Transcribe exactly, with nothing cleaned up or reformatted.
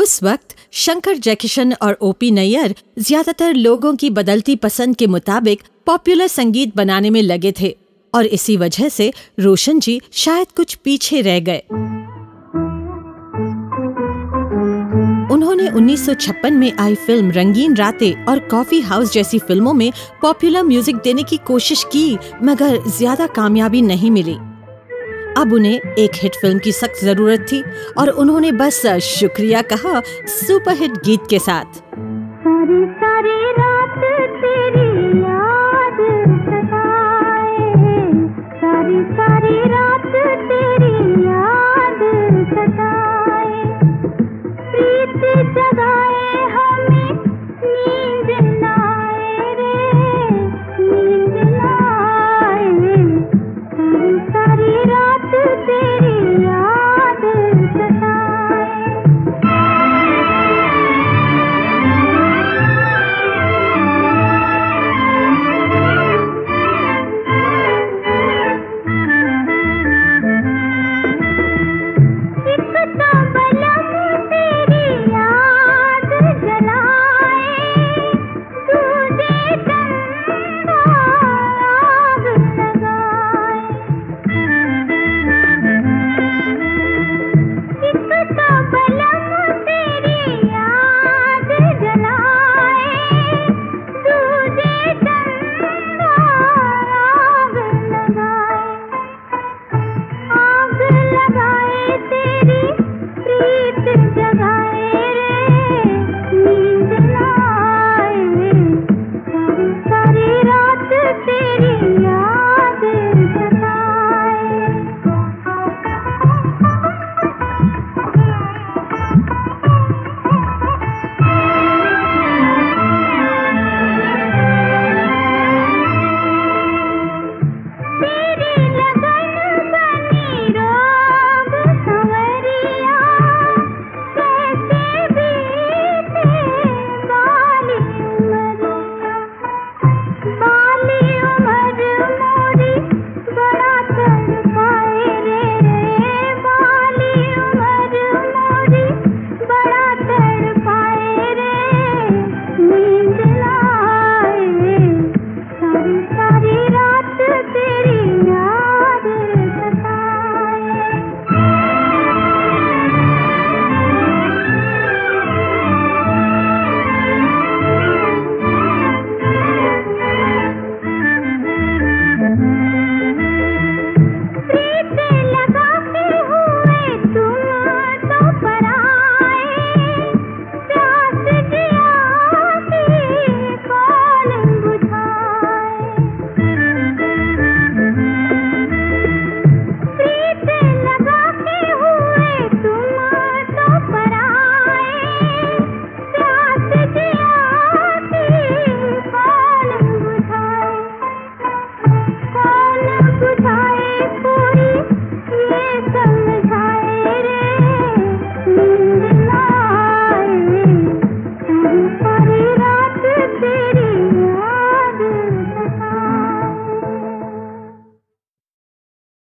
उस वक्त शंकर जयकिशन और ओपी नैयर ज्यादातर लोगों की बदलती पसंद के मुताबिक पॉपुलर संगीत बनाने में लगे थे और इसी वजह से रोशन जी शायद कुछ पीछे रह गए। उन्होंने उन्नीस सौ छप्पन में आई फिल्म रंगीन रातें और कॉफी हाउस जैसी फिल्मों में पॉपुलर म्यूजिक देने की कोशिश की, मगर ज्यादा कामयाबी नहीं मिली। अब उन्हें एक हिट फिल्म की सख्त जरूरत थी और उन्होंने बस शुक्रिया कहा सुपरहिट गीत के साथ। सारी सारी रात तेरी याद सताए, सारी सारी रात तेरी याद सताए, प्रीत जगाए